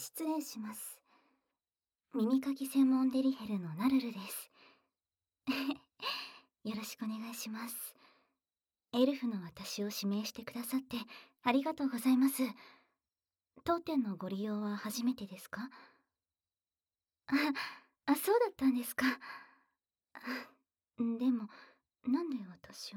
失礼します。耳かき専門デリヘルのナルルです。よろしくお願いします。エルフの私を指名してくださってありがとうございます。当店のご利用は初めてですか？あ、そうだったんですか。でも、なんで私を。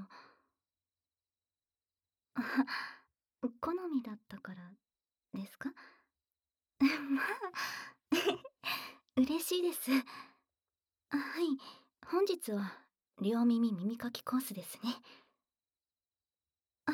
あ、好みだったからですか？まあ、嬉しいです。はい、本日は両耳耳かきコースですね。はい、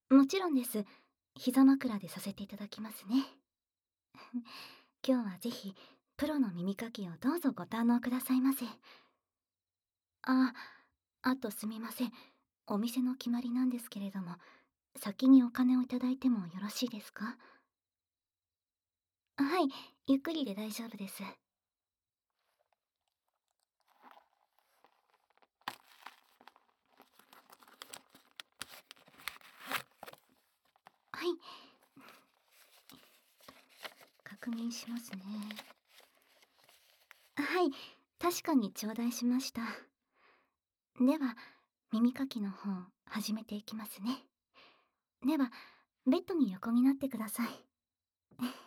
もちろんです。膝枕でさせていただきますね。今日はぜひ、プロの耳かきをどうぞご堪能くださいませ。あ、あとすみません。お店の決まりなんですけれども、先にお金をいただいてもよろしいですか？はい、ゆっくりで大丈夫です。はい、確認しますね。はい、確かに頂戴しました。では、耳かきの方、始めていきますね。では、ベッドに横になってください。